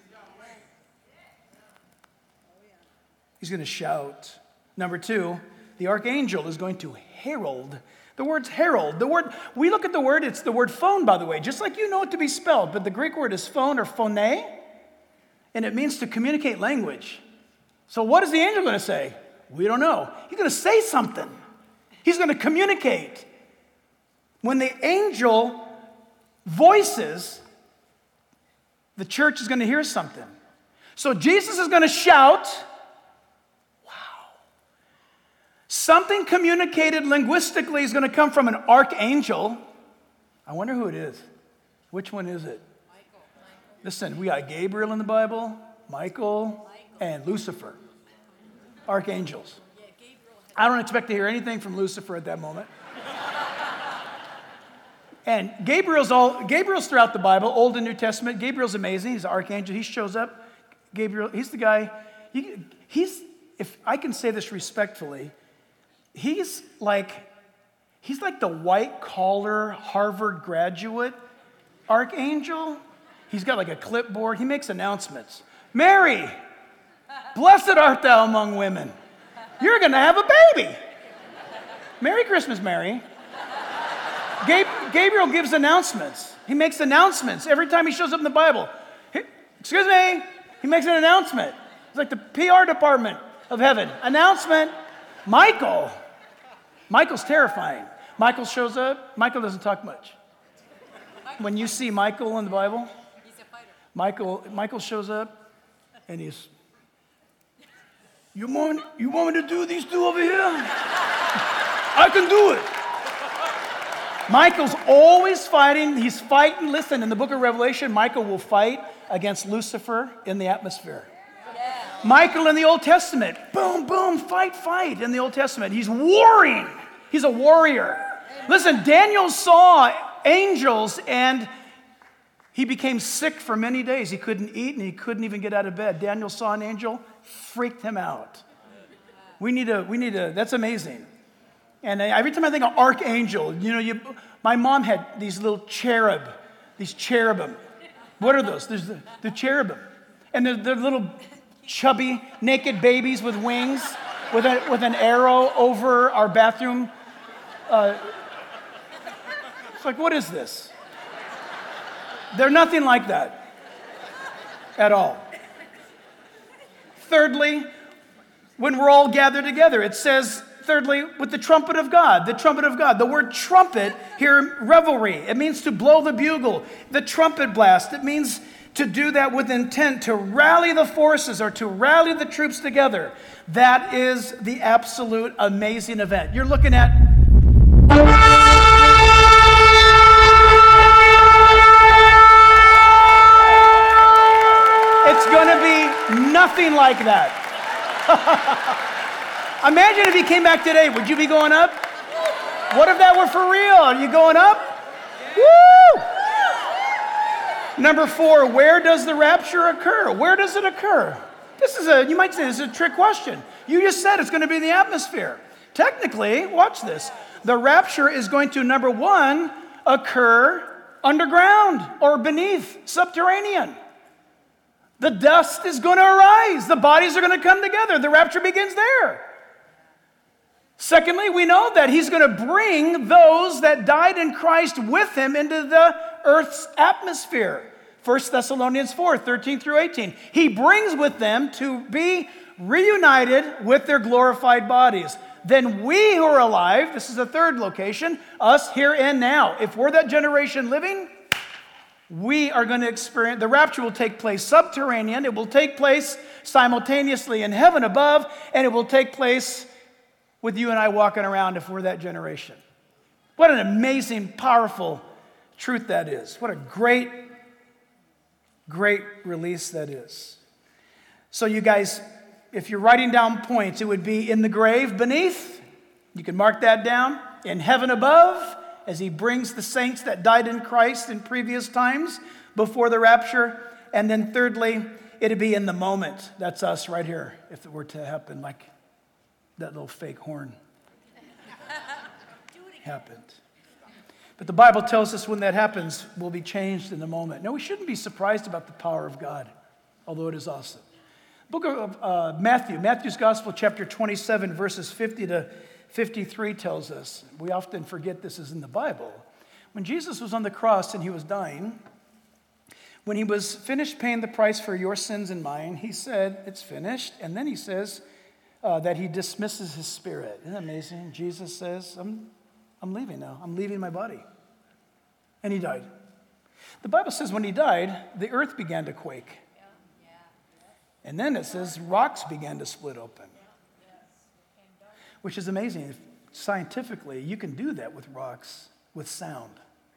He's going to shout. Number two, the archangel is going to herald. The word's herald. The word, we look at the word, it's the word phone, by the way, just like you know it to be spelled, but the Greek word is phone or phone, and it means to communicate language. So what is the angel going to say? We don't know. He's going to say something. He's going to communicate. When the angel voices, the church is going to hear something. So Jesus is going to shout. Something communicated linguistically is going to come from an archangel. I wonder who it is. Which one is it? Michael. Listen, we got Gabriel in the Bible, Michael, Michael. and Lucifer. Archangels. Yeah, I don't expect to hear anything from Lucifer at that moment. And Gabriel's all Gabriel's throughout the Bible, Old and New Testament. Gabriel's amazing. He's an archangel. He shows up. Gabriel, he's the guy. He, he's, if I can say this respectfully, he's like, he's like the white collar Harvard graduate archangel. He's got like a clipboard. He makes announcements. Mary, blessed art thou among women. You're going to have a baby. Merry Christmas, Mary. Gabriel gives announcements. He makes announcements every time he shows up in the Bible. He, excuse me. He makes an announcement. It's like the P R department of heaven. Announcement. Michael. Michael's terrifying. Michael shows up. Michael doesn't talk much. When you see Michael in the Bible, he's a fighter. Michael, Michael shows up and he's, you want, you want me to do these two over here? I can do it. Michael's always fighting. He's fighting. Listen, in the book of Revelation, Michael will fight against Lucifer in the atmosphere. Yeah. Michael in the Old Testament, boom, boom, fight, fight in the Old Testament. He's warring. He's a warrior. Listen, Daniel saw angels and he became sick for many days. He couldn't eat and he couldn't even get out of bed. Daniel saw an angel, freaked him out. We need a, we need a, that's amazing. And every time I think of archangel, you know, you, my mom had these little cherub, these cherubim. What are those? There's the, the cherubim. And they're, they're little chubby, naked babies with wings, with, a, with an arrow over our bathroom. Uh, it's like, what is this? They're nothing like that at all. Thirdly, when we're all gathered together, it says, thirdly, with the trumpet of God, the trumpet of God. The word trumpet here, revelry, it means to blow the bugle. The trumpet blast, it means to do that with intent, to rally the forces or to rally the troops together. That is the absolute amazing event. You're looking at it's going to be nothing like that. Imagine if he came back today. Would you be going up? What if that were for real? Are you going up? Woo! Number four, where does the rapture occur? Where does it occur? This is a, you might say this is a trick question. You just said it's going to be in the atmosphere. Technically, watch this. The rapture is going to, number one, occur underground or beneath, subterranean. The dust is going to arise. The bodies are going to come together. The rapture begins there. Secondly, we know that he's going to bring those that died in Christ with him into the earth's atmosphere. First Thessalonians four, thirteen through eighteen. He brings with them to be reunited with their glorified bodies. Then we who are alive, this is the third location, us here and now. If we're that generation living, we are going to experience, the rapture will take place subterranean. It will take place simultaneously in heaven above, and it will take place with you and I walking around if we're that generation. What an amazing, powerful truth that is. What a great, great release that is. So you guys, if you're writing down points, it would be in the grave beneath. You can mark that down. In heaven above, as he brings the saints that died in Christ in previous times before the rapture. And then thirdly, it'd be in the moment. That's us right here, if it were to happen like that little fake horn happened. But the Bible tells us when that happens, we'll be changed in the moment. No, we shouldn't be surprised about the power of God, although it is awesome. Book of uh, Matthew, Matthew's Gospel, chapter twenty-seven, verses fifty to fifty-three tells us, we often forget this is in the Bible. When Jesus was on the cross and he was dying, when he was finished paying the price for your sins and mine, he said, it's finished. And then he says, Uh, that he dismisses his spirit. Isn't that amazing? Jesus says, I'm, I'm leaving now. I'm leaving my body. And he died. The Bible says when he died, the earth began to quake. And then it says rocks began to split open. which is amazing. Scientifically, you can do that with rocks, with sound.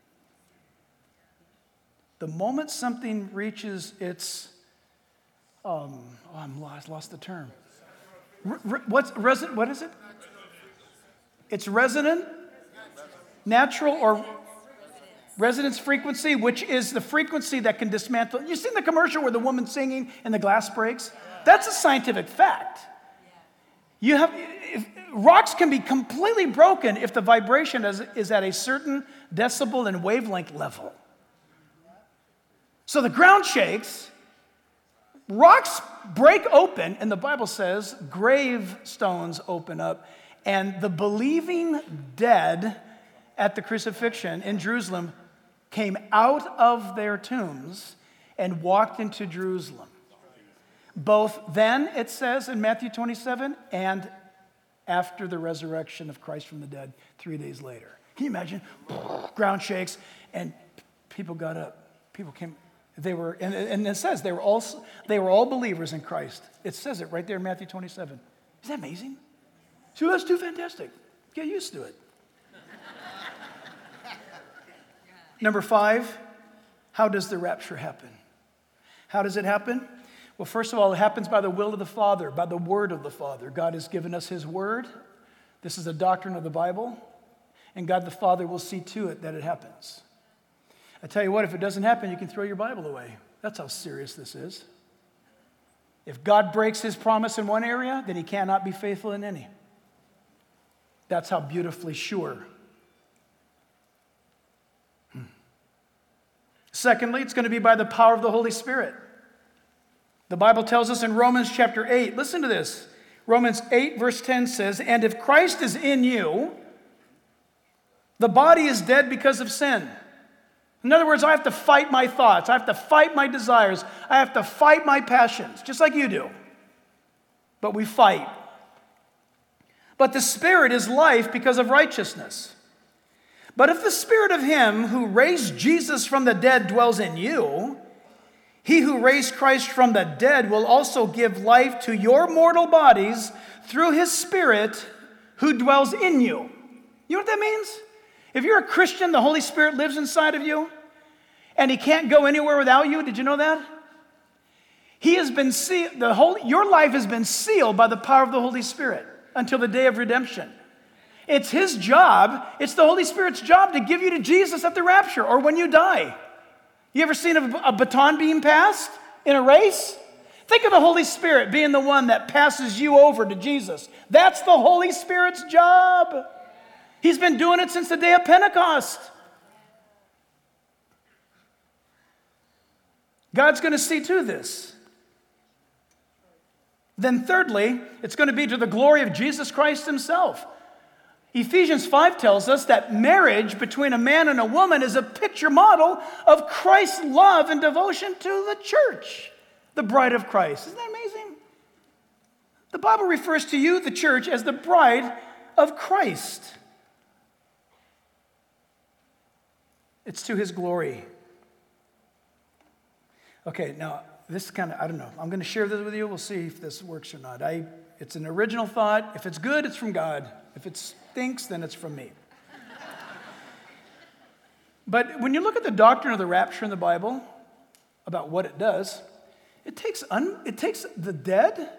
The moment something reaches its, um, oh, I'm lost, lost the term. R- r- what's reson- What is it? It's resonant, natural, or resonance frequency, which is the frequency that can dismantle. You've seen the commercial where the woman's singing and the glass breaks? That's a scientific fact. You have if, rocks can be completely broken if the vibration is, is at a certain decibel and wavelength level. So the ground shakes, rocks break open, and the Bible says gravestones open up, and the believing dead at the crucifixion in Jerusalem came out of their tombs and walked into Jerusalem. Both then, it says in Matthew twenty-seven, and after the resurrection of Christ from the dead three days later. Can you imagine? Ground shakes, and people got up. People came. They were, and, and it says they were all they were all believers in Christ. It says it right there in Matthew twenty-seven. Isn't that amazing? So that's too fantastic. Get used to it. Number five, how does the rapture happen? How does it happen? Well, first of all, it happens by the will of the Father, by the word of the Father. God has given us his word. This is a doctrine of the Bible, and God the Father will see to it that it happens. I tell you what, if it doesn't happen, you can throw your Bible away. That's how serious this is. If God breaks his promise in one area, then he cannot be faithful in any. That's how beautifully sure. Hmm. Secondly, it's going to be by the power of the Holy Spirit. The Bible tells us in Romans chapter eight, listen to this. Romans eight verse ten says, and if Christ is in you, the body is dead because of sin. In other words, I have to fight my thoughts. I have to fight my desires. I have to fight my passions, just like you do. But we fight. But the Spirit is life because of righteousness. But if the Spirit of him who raised Jesus from the dead dwells in you, he who raised Christ from the dead will also give life to your mortal bodies through his Spirit who dwells in you. You know what that means? If you're a Christian, the Holy Spirit lives inside of you, and he can't go anywhere without you. Did you know that? He has been sealed. The whole, your life has been sealed by the power of the Holy Spirit until the day of redemption. It's his job, it's the Holy Spirit's job to give you to Jesus at the rapture or when you die. You ever seen a, a baton being passed in a race? Think of the Holy Spirit being the one that passes you over to Jesus. That's the Holy Spirit's job. He's been doing it since the day of Pentecost. God's going to see to this. Then thirdly, it's going to be to the glory of Jesus Christ himself. Ephesians five tells us that marriage between a man and a woman is a picture model of Christ's love and devotion to the church, the bride of Christ. Isn't that amazing? The Bible refers to you, the church, as the bride of Christ. It's to his glory. Okay, now, this is kind of, I don't know. I'm going to share this with you. We'll see if this works or not. I, it's an original thought. If it's good, it's from God. If it stinks, then it's from me. But when you look at the doctrine of the rapture in the Bible, about what it does, it takes, un, it takes the dead,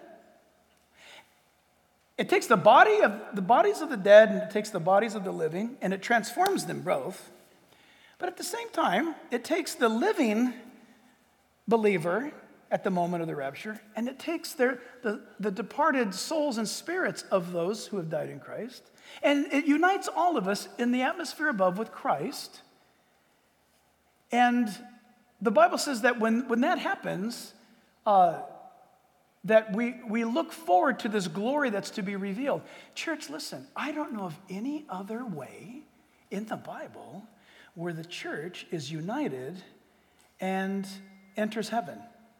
it takes the body of the bodies of the dead, and it takes the bodies of the living, and it transforms them both. But at the same time, it takes the living believer at the moment of the rapture, and it takes their, the, the departed souls and spirits of those who have died in Christ, and it unites all of us in the atmosphere above with Christ. And the Bible says that when, when that happens, uh, that we, we look forward to this glory that's to be revealed. Church, listen, I don't know of any other way in the Bible where the church is united and enters heaven.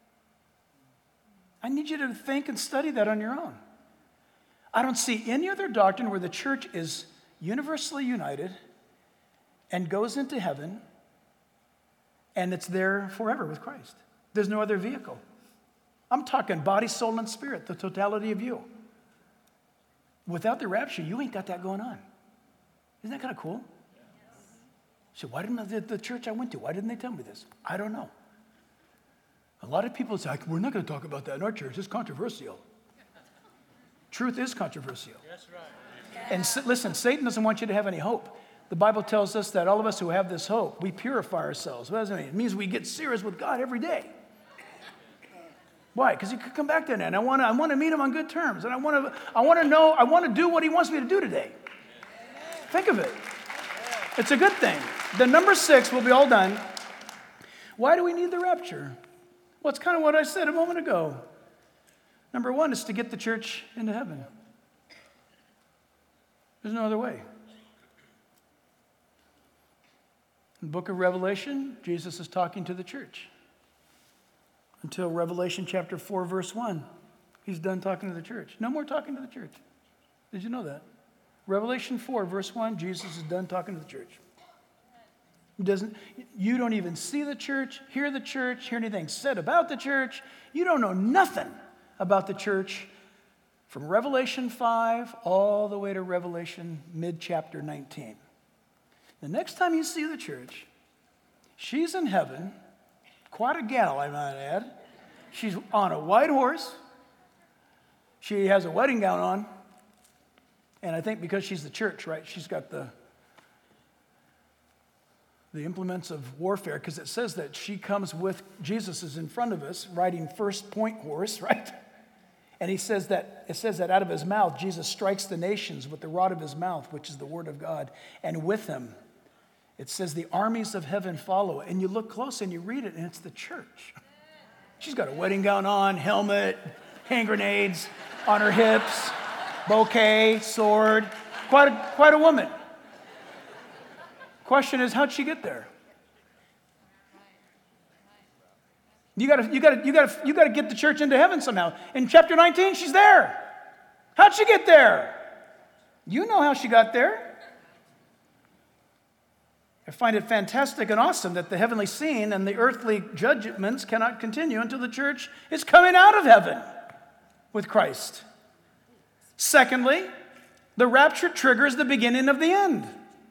I need you to think and study that on your own. I don't see any other doctrine where the church is universally united and goes into heaven and it's there forever with Christ. There's no other vehicle. I'm talking body, soul, and spirit, the totality of you. Without the rapture, you ain't got that going on. Isn't that kind of cool? So why didn't the, the church I went to, why didn't they tell me this? I don't know. A lot of people say, we're not going to talk about that in our church. It's controversial. Truth is controversial. That's right. And s- listen, Satan doesn't want you to have any hope. The Bible tells us that all of us who have this hope, we purify ourselves. What does it mean? It means we get serious with God every day. Why? Because he could come back to that, and I want to I want to meet him on good terms, and I want to I want to know, I want to do what he wants me to do today. Think of it. It's a good thing. The number six will be all done. Why do we need the rapture? Well, it's kind of what I said a moment ago. Number one is to get the church into heaven. There's no other way. In the book of Revelation, Jesus is talking to the church. Until Revelation chapter four, verse one, he's done talking to the church. No more talking to the church. Did you know that? Revelation four, verse one, Jesus is done talking to the church. He doesn't, you don't even see the church, hear the church, hear anything said about the church. You don't know nothing about the church from Revelation five all the way to Revelation mid-chapter nineteen. The next time you see the church, she's in heaven, quite a gal, I might add. She's on a white horse. She has a wedding gown on. And I think because she's the church, right, she's got the, the implements of warfare, because it says that she comes with, Jesus is in front of us, riding first point horse, right? And he says that, it says that out of his mouth, Jesus strikes the nations with the rod of his mouth, which is the word of God. And with him, it says the armies of heaven follow. And you look close and you read it, and it's the church. She's got a wedding gown on, helmet, hand grenades on her hips, bouquet, sword. Quite a, quite a woman. Question is, how'd she get there? You gotta, you gotta, you gotta, you gotta get the church into heaven somehow. In chapter nineteen, she's there. How'd she get there? You know how she got there. I find it fantastic and awesome that the heavenly scene and the earthly judgments cannot continue until the church is coming out of heaven with Christ. Secondly, the rapture triggers the beginning of the end.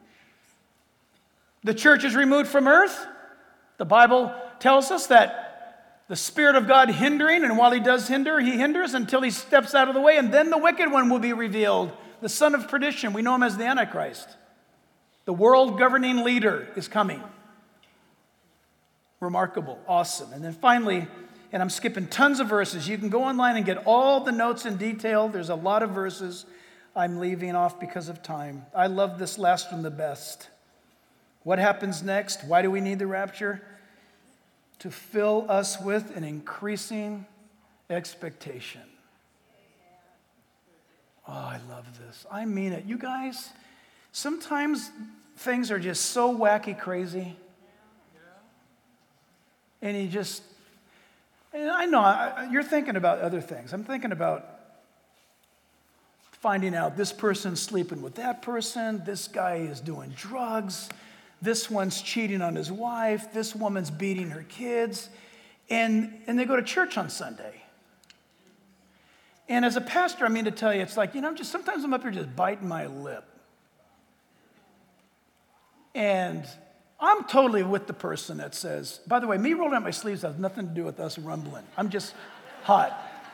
The church is removed from earth. The Bible tells us that the Spirit of God hindering, and while he does hinder, he hinders until he steps out of the way, and then the wicked one will be revealed, the son of perdition. We know him as the Antichrist. The world governing leader is coming. Remarkable, awesome. And then finally, and I'm skipping tons of verses. You can go online and get all the notes in detail. There's a lot of verses I'm leaving off because of time. I love this last one the best. What happens next? Why do we need the rapture? To fill us with an increasing expectation. Oh, I love this. I mean it. You guys, sometimes things are just so wacky crazy. And you just, and I know, I, you're thinking about other things. I'm thinking about finding out this person's sleeping with that person, this guy is doing drugs, this one's cheating on his wife, this woman's beating her kids, and, and they go to church on Sunday. And as a pastor, I mean to tell you, it's like, you know, I'm just, sometimes I'm up here just biting my lip. And I'm totally with the person that says, by the way, me rolling up my sleeves has nothing to do with us rumbling. I'm just hot.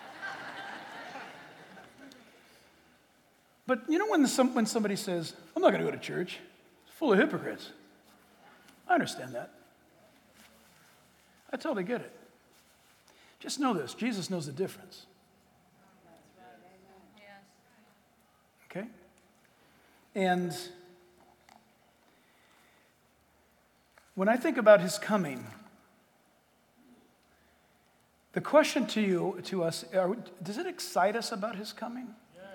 But you know when, the, when somebody says, I'm not going to go to church, it's full of hypocrites. I understand that. I totally get it. Just know this, Jesus knows the difference. Okay? And when I think about his coming, the question to you, to us, are, does it excite us about his coming?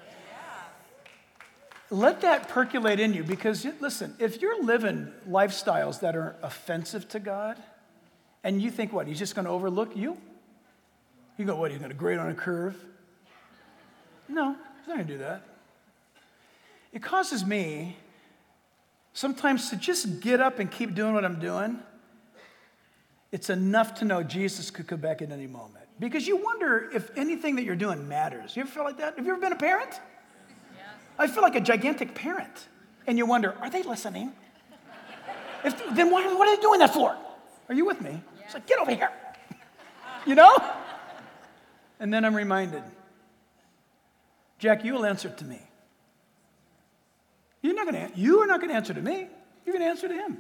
Let that percolate in you, because listen, if you're living lifestyles that are offensive to God, and you think, what, he's just going to overlook you? You go, what, he's going to grade on a curve? No, he's not going to do that. It causes me sometimes to just get up and keep doing what I'm doing. It's enough to know Jesus could come back at any moment. Because you wonder if anything that you're doing matters. You ever feel like that? Have you ever been a parent? I feel like a gigantic parent. And you wonder, are they listening? If, then why, what are they doing that for? Are you with me? Yeah. It's like, get over here. You know? And then I'm reminded, Jack, you will answer to me. You're not going to. You are not going to answer to me. You're going to answer to him.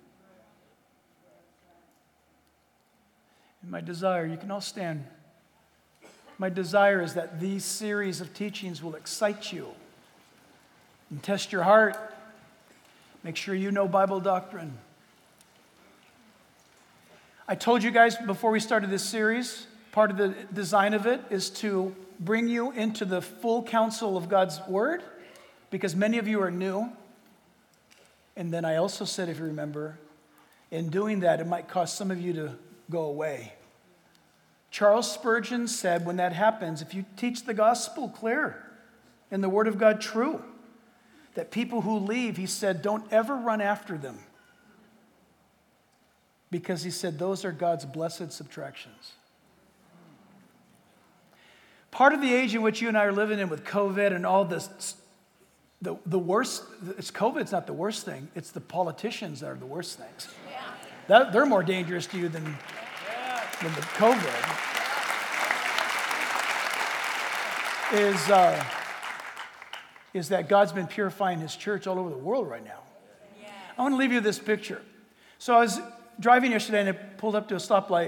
And my desire, you can all stand. My desire is that these series of teachings will excite you and test your heart. Make sure you know Bible doctrine. I told you guys before we started this series, part of the design of it is to bring you into the full counsel of God's Word, because many of you are new. And then I also said, if you remember, in doing that, it might cause some of you to go away. Charles Spurgeon said, when that happens, if you teach the gospel clear and the Word of God true, that people who leave, he said, don't ever run after them. Because he said, those are God's blessed subtractions. Part of the age in which you and I are living in with COVID and all this, the, the worst, it's COVID, it's not the worst thing. It's the politicians that are the worst things. Yeah. That, they're more dangerous to you than, than the COVID. Is, uh, is that God's been purifying his church all over the world right now. Yeah. I want to leave you this picture. So I was driving yesterday and I pulled up to a stoplight.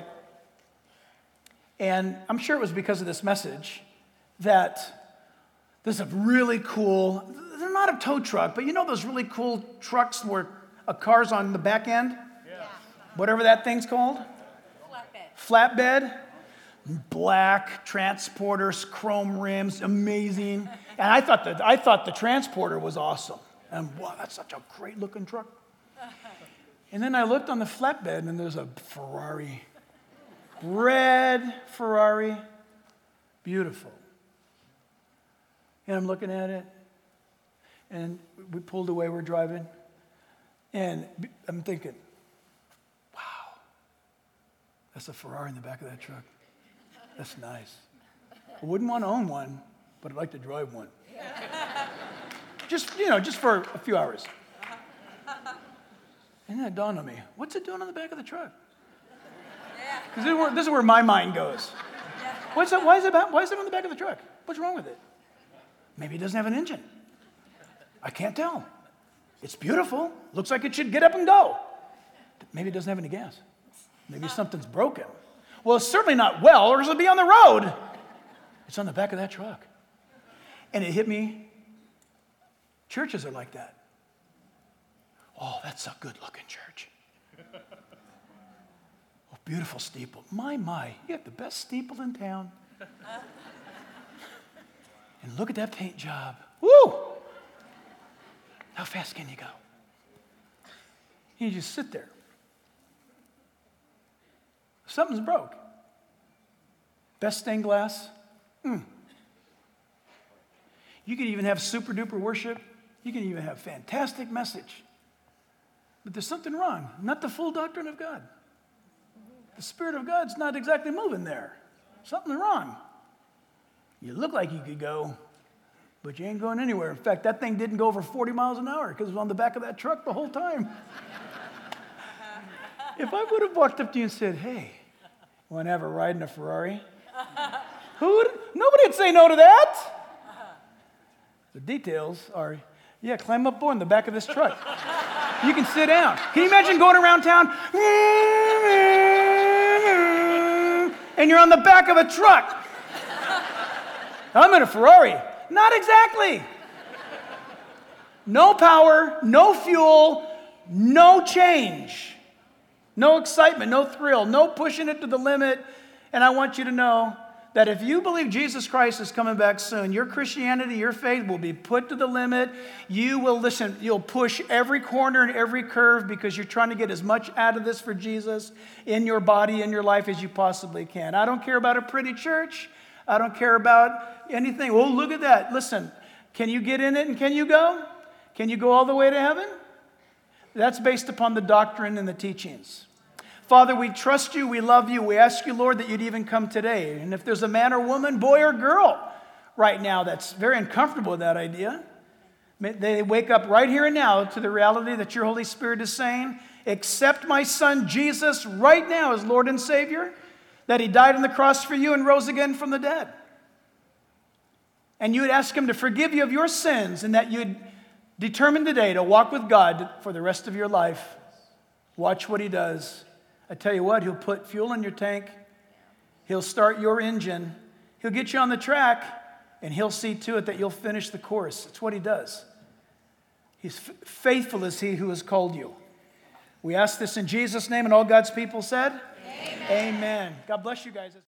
And I'm sure it was because of this message that there's a really cool, they're not a tow truck, but you know those really cool trucks where a car's on the back end? Yeah. Whatever that thing's called? Flatbed. Flatbed. Black transporters, chrome rims, amazing. And I thought that I thought the transporter was awesome. And wow, that's such a great looking truck. And then I looked on the flatbed and there's a Ferrari. Red Ferrari. Beautiful. And I'm looking at it. And we pulled away, we're driving. And I'm thinking, wow, that's a Ferrari in the back of that truck. That's nice. I wouldn't want to own one, but I'd like to drive one. Just, you know, just for a few hours. And then it dawned on me, what's it doing on the back of the truck? Because this is where, this is where my mind goes. What's that, why, is it about, why is it on the back of the truck? What's wrong with it? Maybe it doesn't have an engine. I can't tell. It's beautiful. Looks like it should get up and go. Maybe it doesn't have any gas. Maybe something's broken. Well, it's certainly not well, or it'll be on the road. It's on the back of that truck. And it hit me. Churches are like that. Oh, that's a good-looking church. Oh, beautiful steeple. My, my, you have the best steeple in town. And look at that paint job. Woo! How fast can you go? You just sit there. Something's broke. Best stained glass. Mm. You can even have super duper worship. You can even have fantastic message. But there's something wrong. Not the full doctrine of God. The Spirit of God's not exactly moving there. Something's wrong. You look like you could go, but you ain't going anywhere. In fact, that thing didn't go over forty miles an hour because it was on the back of that truck the whole time. If I would have walked up to you and said, hey, want to have a ride in a Ferrari? Who would? Nobody would say no to that. The details are, yeah, climb up board in the back of this truck. You can sit down. Can you imagine going around town and you're on the back of a truck? I'm in a Ferrari. Not exactly. No power, no fuel, no change. No excitement, no thrill, no pushing it to the limit. And I want you to know that if you believe Jesus Christ is coming back soon, your Christianity, your faith will be put to the limit. You will listen, you'll push every corner and every curve because you're trying to get as much out of this for Jesus in your body, in your life as you possibly can. I don't care about a pretty church. I don't care about anything. Oh, look at that. Listen, can you get in it and can you go? Can you go all the way to heaven? That's based upon the doctrine and the teachings. Father, we trust you. We love you. We ask you, Lord, that you'd even come today. And if there's a man or woman, boy or girl right now that's very uncomfortable with that idea, May they wake up right here and now to the reality that your Holy Spirit is saying, accept my son Jesus right now as Lord and Savior, that he died on the cross for you and rose again from the dead. And you would ask him to forgive you of your sins, and that you'd determine today to walk with God for the rest of your life. Watch what he does. I tell you what, he'll put fuel in your tank. He'll start your engine. He'll get you on the track, and he'll see to it that you'll finish the course. That's what he does. He's f- faithful is he who has called you. We ask this in Jesus' name, and all God's people said, Amen. Amen. God bless you guys.